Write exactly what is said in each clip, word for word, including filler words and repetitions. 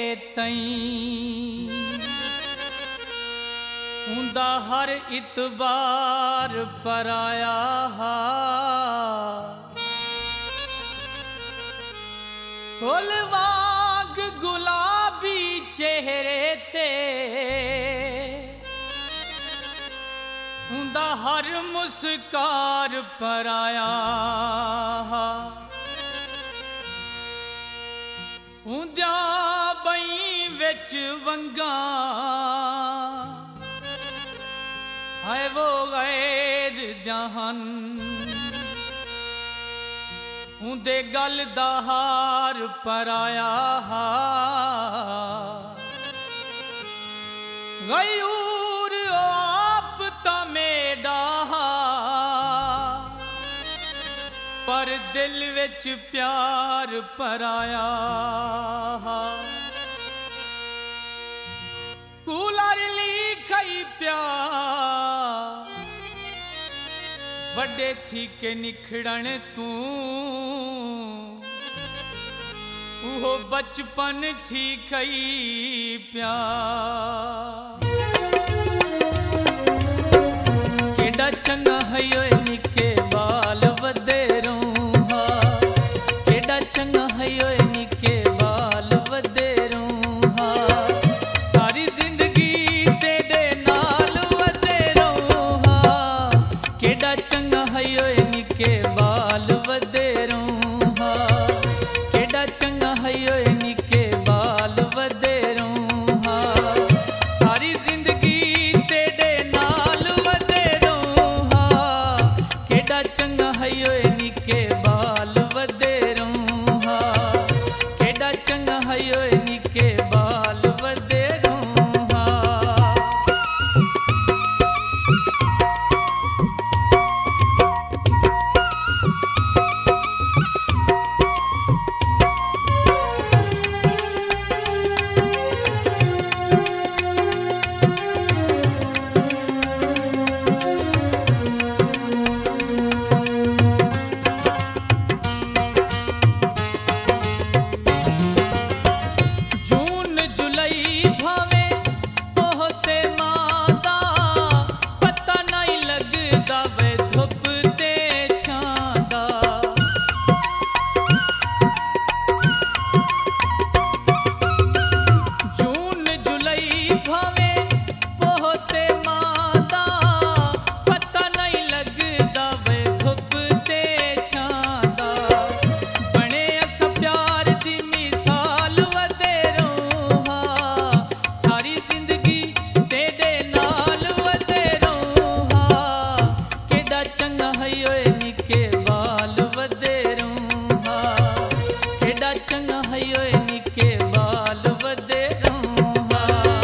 तई उंदा हर इतबार पराया हा फुलवाग गुलाबी चेहरे ते उंदा हर मुस्कार पराया हा उंदा बई विच वंगा है वो गैर जहान उंदे गल दा हार पराया हा गयूर आप ता मेरा पर दिल विच प्यार पराया हा कूलर लिखई प्यार वड्डे थी के निखड़न तू उहो बचपन ठीक ही प्यार केड़ा चंगा है ओए निके बाल वदेरों हा केड़ा चंगा है ओए निके बाल वदेरों हा सारी जिंदगी तेरे नाल वदेरों हा केड़ा चंगा है ओए निके बाल वदेरों हा केड़ा चंगा है ओए निके बाल वदेरों हा सारी जिंदगी तेरे नाल वदेरों हा केड़ा चंगा है ओए निके बाल वदेरों हा केड़ा चंगा है ओए निके बाल वदेरों हा चंगा है ओए निके बाल वदेरों हा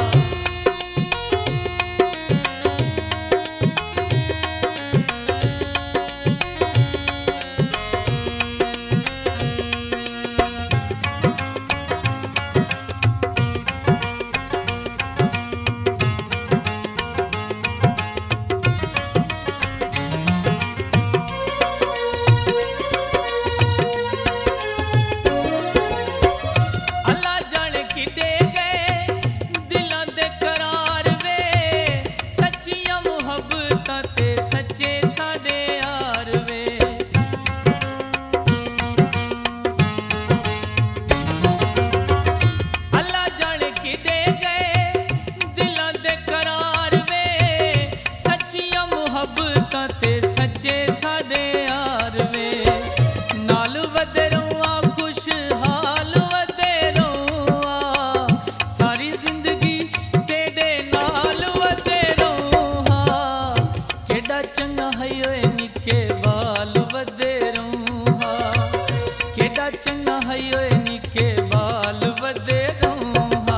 चंगा है ओए निके बाल वदेरों हा केड़ा चंगा है ओए निके बाल वदेरों हा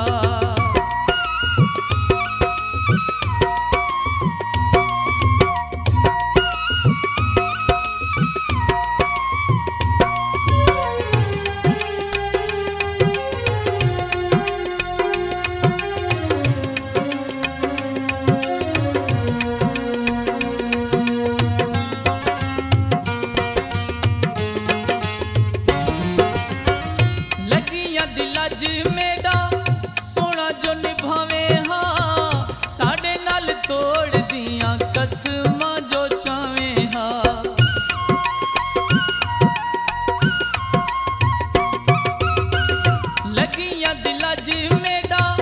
लाजी मेरा